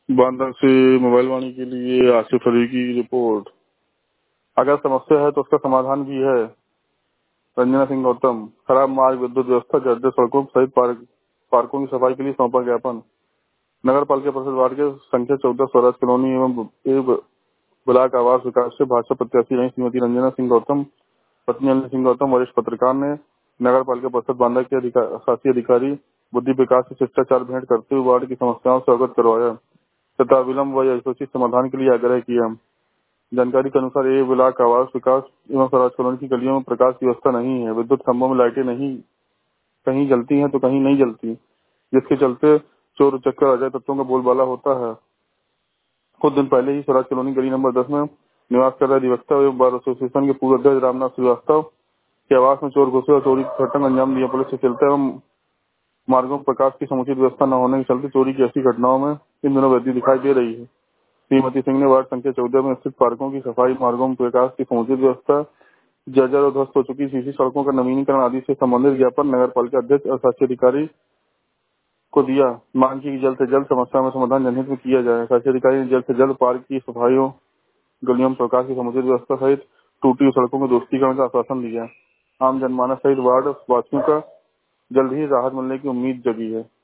बांदा से मोबाइल वाणी के लिए आसिफ अली की रिपोर्ट। अगर समस्या है तो उसका समाधान भी है। रंजना सिंह गौतम। खराब मार्ग, विद्युत व्यवस्था, जर्जर सड़कों सहित पार्कों की सफाई के लिए सौंपा ज्ञापन। नगर पालिका परिषद वार्ड के संख्या 14 स्वराज कॉलोनी एवं ब्लॉक आवास विकास से भाजपा प्रत्याशी रही श्रीमती रंजना सिंह गौतम पत्नी अनिल सिंह गौतम वरिष्ठ पत्रकार ने नगर पालिका परिषद बांदा के शासी अधिकारी बुद्धि विकास से शिष्टाचार भेंट करते हुए वार्ड की समस्याओं से अवगत करवाया तथा विलम्ब व यथोचित समाधान के लिए आग्रह किया। जानकारी के अनुसार ये ब्लॉक आवास विकास एवं स्वराज कॉलोनी की गलियों में प्रकाश की व्यवस्था नहीं है। विद्युत खंभों में लाइटें नहीं, कहीं जलती हैं तो कहीं नहीं जलती, जिसके चलते चोर उचक्कर अजय तत्वों का बोलबाला होता है। कुछ दिन पहले ही स्वराज कॉलोनी गली नंबर 10 में निवास कर रहे अधिवक्ता एवं बार एसोसिएशन के पूर्व अध्यक्ष रामनाथ श्रीवास्तव के आवास में चोर घुसे और चोरी की घटना को अंजाम दिया। पुलिस के चलते एवं मार्गों में प्रकाश की समुचित व्यवस्था न होने के चलते चोरी की ऐसी घटनाओं में इन दिनों वृद्धि दिखाई दे रही है। श्रीमती सिंह ने वार्ड संख्या 14 में स्थित पार्कों की सफाई, मार्गों में प्रकाश की समुचित व्यवस्था, जर्जर और ध्वस्त हो चुकी सीसी सड़कों का नवीनीकरण आदि से संबंधित ज्ञापन नगर पालिका अध्यक्ष और शासी अधिकारी को दिया। मांग की जल्द से जल्द समस्या में समाधान जनहित में किया जाए। शासी अधिकारी ने जल्द से जल्द पार्क की सफाइयों, गलियों में प्रकाश की समुचित व्यवस्था सहित टूटी हुई सड़कों के दोस्तीकरण का आश्वासन दिया। आम जनमानस सहित वार्ड वासियों का जल्द ही राहत मिलने की उम्मीद जगी है।